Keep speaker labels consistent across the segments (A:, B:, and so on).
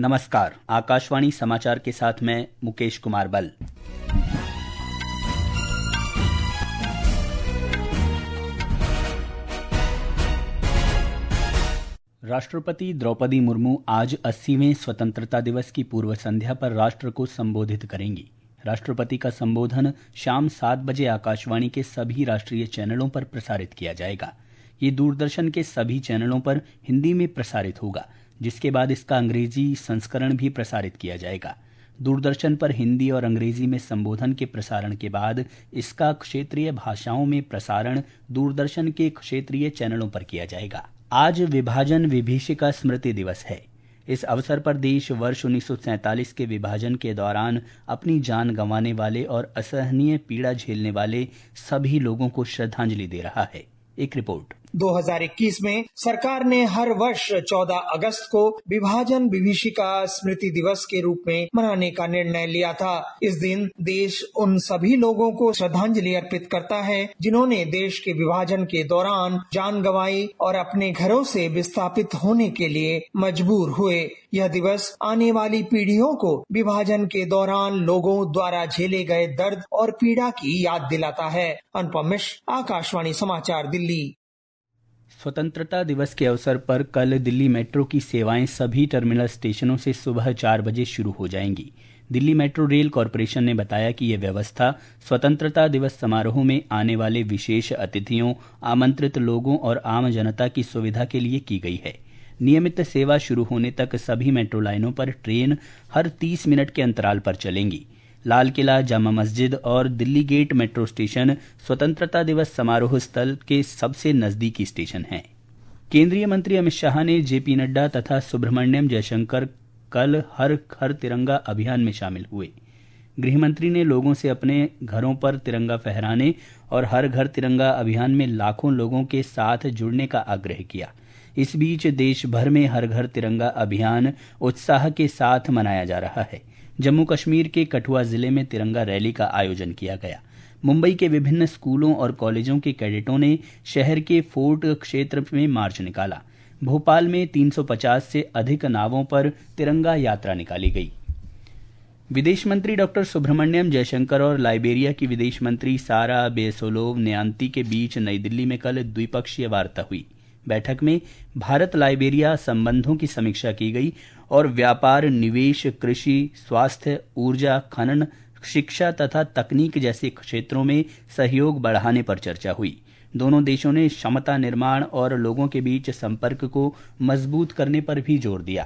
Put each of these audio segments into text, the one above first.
A: नमस्कार, आकाशवाणी समाचार के साथ मैं मुकेश कुमार बल। राष्ट्रपति द्रौपदी मुर्मू आज 80वें स्वतंत्रता दिवस की पूर्व संध्या पर राष्ट्र को संबोधित करेंगी। राष्ट्रपति का संबोधन शाम 7 बजे आकाशवाणी के सभी राष्ट्रीय चैनलों पर प्रसारित किया जाएगा। ये दूरदर्शन के सभी चैनलों पर हिंदी में प्रसारित होगा, जिसके बाद इसका अंग्रेजी संस्करण भी प्रसारित किया जाएगा। दूरदर्शन पर हिंदी और अंग्रेजी में संबोधन के प्रसारण के बाद इसका क्षेत्रीय भाषाओं में प्रसारण दूरदर्शन के क्षेत्रीय चैनलों पर किया जाएगा। आज विभाजन विभीषिका स्मृति दिवस है। इस अवसर पर देश वर्ष 1947 के विभाजन के दौरान अपनी जान गंवाने वाले और असहनीय पीड़ा झेलने वाले सभी लोगों को श्रद्धांजलि दे रहा है। एक रिपोर्ट।
B: 2021 में सरकार ने हर वर्ष 14 अगस्त को विभाजन विभीषिका स्मृति दिवस के रूप में मनाने का निर्णय लिया था। इस दिन देश उन सभी लोगों को श्रद्धांजलि अर्पित करता है जिन्होंने देश के विभाजन के दौरान जान गंवाई और अपने घरों से विस्थापित होने के लिए मजबूर हुए। यह दिवस आने वाली पीढ़ियों को विभाजन के दौरान लोगों द्वारा झेले गए दर्द और पीड़ा की याद दिलाता है। अनुपम मिश्र, आकाशवाणी समाचार, दिल्ली।
A: स्वतंत्रता दिवस के अवसर पर कल दिल्ली मेट्रो की सेवाएं सभी टर्मिनल स्टेशनों से सुबह 4 बजे शुरू हो जाएंगी। दिल्ली मेट्रो रेल कॉरपोरेशन ने बताया कि यह व्यवस्था स्वतंत्रता दिवस समारोह में आने वाले विशेष अतिथियों, आमंत्रित लोगों और आम जनता की सुविधा के लिए की गई है। नियमित सेवा शुरू होने तक सभी मेट्रो लाइनों पर ट्रेन हर 30 मिनट के अंतराल पर चलेंगी। लाल किला, जामा मस्जिद और दिल्ली गेट मेट्रो स्टेशन स्वतंत्रता दिवस समारोह स्थल के सबसे नजदीकी स्टेशन हैं। केंद्रीय मंत्री अमित शाह ने जेपी नड्डा तथा सुब्रमण्यम जयशंकर कल हर घर तिरंगा अभियान में शामिल हुए। गृहमंत्री ने लोगों से अपने घरों पर तिरंगा फहराने और हर घर तिरंगा अभियान में लाखों लोगों के साथ जुड़ने का आग्रह किया। इस बीच देश भर में हर घर तिरंगा अभियान उत्साह के साथ मनाया जा रहा है। जम्मू कश्मीर के कठुआ जिले में तिरंगा रैली का आयोजन किया गया। मुंबई के विभिन्न स्कूलों और कॉलेजों के कैडेटों ने शहर के फोर्ट क्षेत्र में मार्च निकाला। भोपाल में 350 से अधिक नावों पर तिरंगा यात्रा निकाली गई। विदेश मंत्री डॉक्टर सुब्रमण्यम जयशंकर और लाइबेरिया की विदेश मंत्री सारा बेसोलोव न्यांती के बीच नई दिल्ली में कल द्विपक्षीय वार्ता हुई। बैठक में भारत लाइबेरिया संबंधों की समीक्षा की गई और व्यापार, निवेश, कृषि, स्वास्थ्य, ऊर्जा, खनन, शिक्षा तथा तकनीक जैसे क्षेत्रों में सहयोग बढ़ाने पर चर्चा हुई। दोनों देशों ने क्षमता निर्माण और लोगों के बीच संपर्क को मजबूत करने पर भी जोर दिया।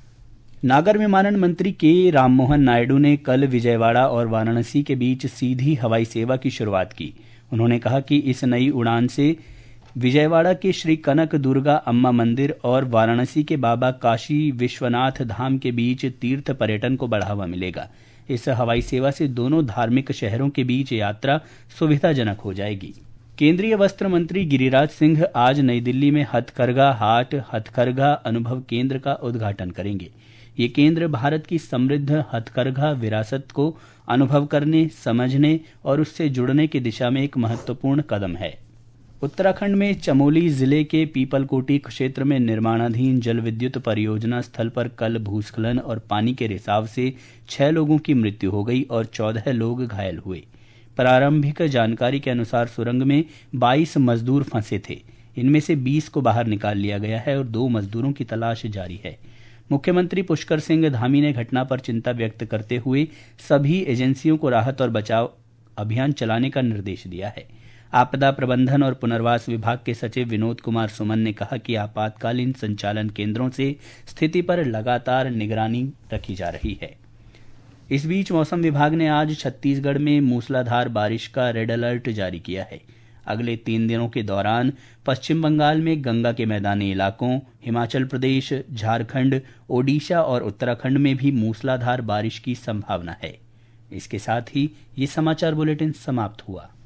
A: नागर विमानन मंत्री के राममोहन नायडू ने कल विजयवाड़ा और वाराणसी के बीच सीधी हवाई सेवा की शुरुआत की। उन्होंने कहा कि इस नई उड़ान से विजयवाड़ा के श्री कनक दुर्गा अम्मा मंदिर और वाराणसी के बाबा काशी विश्वनाथ धाम के बीच तीर्थ पर्यटन को बढ़ावा मिलेगा। इस हवाई सेवा से दोनों धार्मिक शहरों के बीच यात्रा सुविधाजनक हो जाएगी। केंद्रीय वस्त्र मंत्री गिरिराज सिंह आज नई दिल्ली में हथकरघा हाट, हथकरघा अनुभव केंद्र का उद्घाटन करेंगे। ये केंद्र भारत की समृद्ध हथकरघा विरासत को अनुभव करने, समझने और उससे जुड़ने की दिशा में एक महत्वपूर्ण कदम है। उत्तराखंड में चमोली जिले के पीपलकोटी क्षेत्र में निर्माणाधीन जल विद्युत परियोजना स्थल पर कल भूस्खलन और पानी के रिसाव से 6 लोगों की मृत्यु हो गई और 14 लोग घायल हुए। प्रारंभिक जानकारी के अनुसार सुरंग में 22 मजदूर फंसे थे। इनमें से 20 को बाहर निकाल लिया गया है और 2 मजदूरों की तलाश जारी है। मुख्यमंत्री पुष्कर सिंह धामी ने घटना पर चिंता व्यक्त करते हुए सभी एजेंसियों को राहत और बचाव अभियान चलाने का निर्देश दिया है। आपदा प्रबंधन और पुनर्वास विभाग के सचिव विनोद कुमार सुमन ने कहा कि आपातकालीन संचालन केंद्रों से स्थिति पर लगातार निगरानी रखी जा रही है। इस बीच मौसम विभाग ने आज छत्तीसगढ़ में मूसलाधार बारिश का रेड अलर्ट जारी किया है। अगले 3 दिनों के दौरान पश्चिम बंगाल में गंगा के मैदानी इलाकों, हिमाचल प्रदेश, झारखंड, ओडिशा और उत्तराखंड में भी मूसलाधार बारिश की संभावना है। इसके साथ ही ये समाचार बुलेटिन समाप्त हुआ।